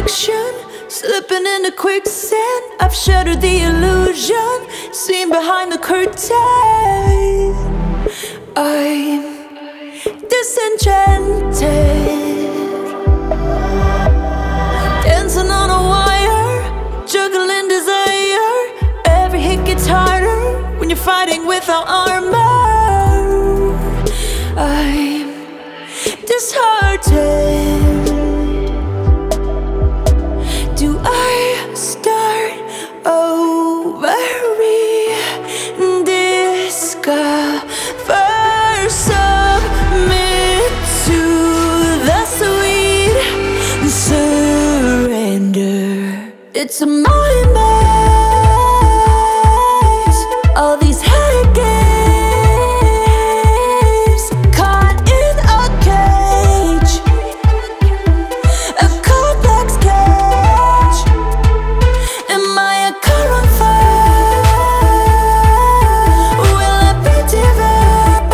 reflection, slipping into quicksand. I've shattered the illusion, seen behind the curtain. I'm disenchanted, dancing on a wire, juggling desire. Every hit gets harder when you're fighting without armor. I'm disheartened. Do I start over, rediscover, submit to the sweet surrender? It's a mind maze, all these head games, caught in a cage, a complex cage. Am I a car on fire? Will I be devoured?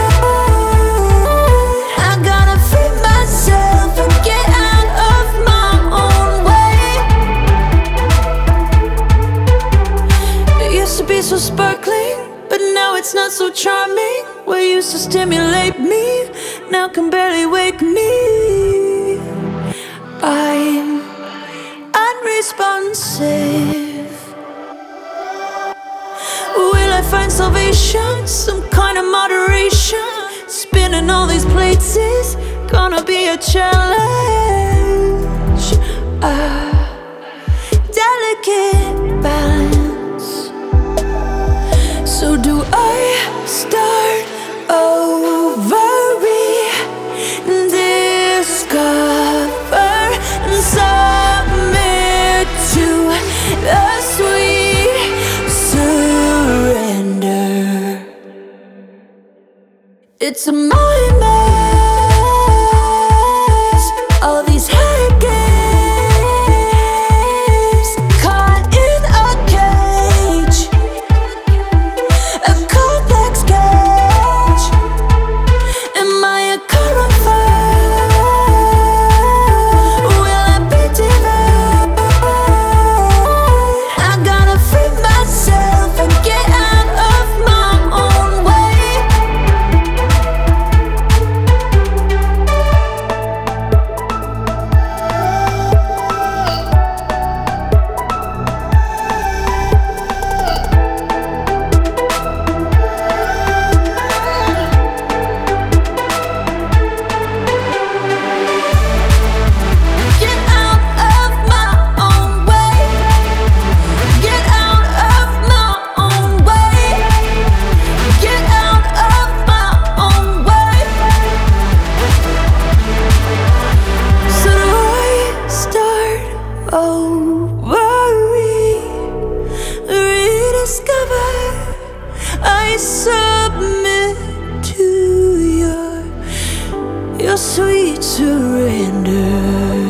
I gotta free myself and get out of my own way. It used to be so sparkling, but now it's not so charming. What used to stimulate me now can barely wake me. I'm unresponsive. Will I find salvation, some kind of moderation? Spinning all these plates is gonna be a challenge. A delicate balance. So do I start over, rediscover, and submit to the sweet surrender? It's a mind maze, all these head games, caught in a cage, a complex cage. Am I a car on fire? Will I be devoured? I gotta free myself and get out of my own way. Get out of my own way. Get out of my own way. Get out of my own way. So do I start over, rediscover? I submit to your sweet surrender.